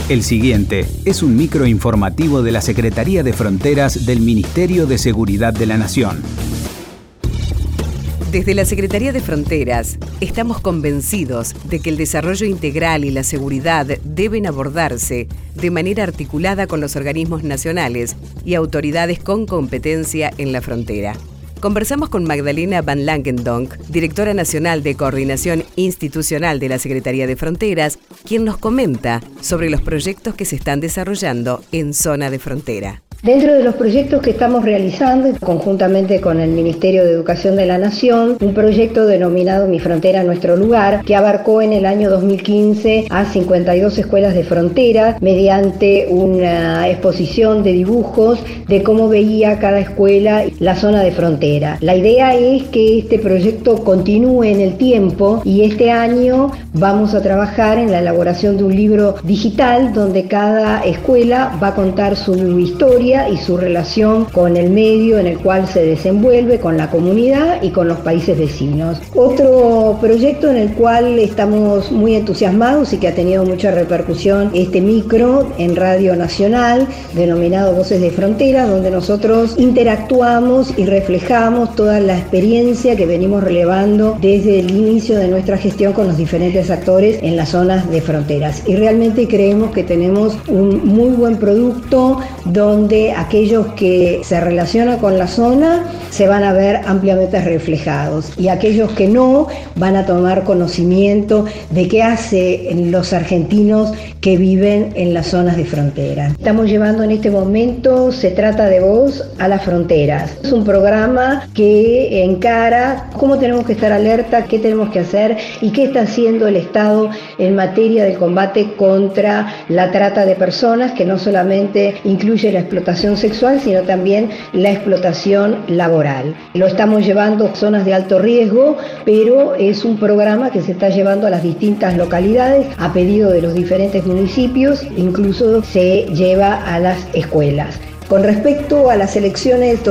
El siguiente es un microinformativo de la Secretaría de Fronteras del Ministerio de Seguridad de la Nación. Desde la Secretaría de Fronteras estamos convencidos de que el desarrollo integral y la seguridad deben abordarse de manera articulada con los organismos nacionales y autoridades con competencia en la frontera. Conversamos con Magdalena Van Langendonk, directora nacional de Coordinación Institucional de la Secretaría de Fronteras, quien nos comenta sobre los proyectos que se están desarrollando en zona de frontera. Dentro de los proyectos que estamos realizando, conjuntamente con el Ministerio de Educación de la Nación, un proyecto denominado Mi Frontera, Nuestro Lugar, que abarcó en el año 2015 a 52 escuelas de frontera mediante una exposición de dibujos de cómo veía cada escuela la zona de frontera. La idea es que este proyecto continúe en el tiempo y este año vamos a trabajar en la elaboración de un libro digital donde cada escuela va a contar su historia y su relación con el medio en el cual se desenvuelve, con la comunidad y con los países vecinos. Otro proyecto en el cual estamos muy entusiasmados y que ha tenido mucha repercusión, este micro en Radio Nacional, denominado Voces de Frontera, donde nosotros interactuamos y reflejamos toda la experiencia que venimos relevando desde el inicio de nuestra gestión con los diferentes actores en las zonas de fronteras. Y realmente creemos que tenemos un muy buen producto donde aquellos que se relacionan con la zona se van a ver ampliamente reflejados y aquellos que no van a tomar conocimiento de qué hacen los argentinos que viven en las zonas de frontera. Estamos llevando en este momento Se Trata de Vos a las Fronteras. Es un programa que encara cómo tenemos que estar alerta, qué tenemos que hacer y qué está haciendo el Estado en materia del combate contra la trata de personas, que no solamente incluye la explotación sexual, sino también la explotación laboral. Lo estamos llevando a zonas de alto riesgo, pero es un programa que se está llevando a las distintas localidades a pedido de los diferentes municipios, incluso se lleva a las escuelas. Con respecto a las elecciones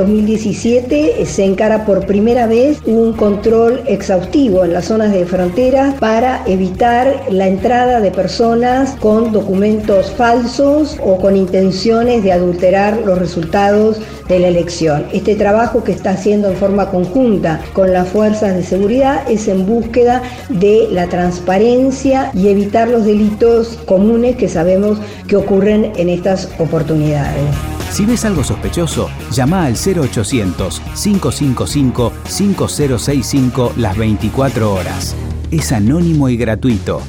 2017, se encara por primera vez un control exhaustivo en las zonas de frontera para evitar la entrada de personas con documentos falsos o con intenciones de adulterar los resultados de la elección. Este trabajo que está haciendo en forma conjunta con las fuerzas de seguridad es en búsqueda de la transparencia y evitar los delitos comunes que sabemos que ocurren en estas oportunidades. Si ves algo sospechoso, llama al 0800-555-5065 las 24 horas. Es anónimo y gratuito.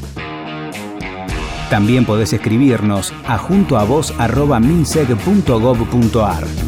También podés escribirnos a juntoavos@minseg.gov.ar.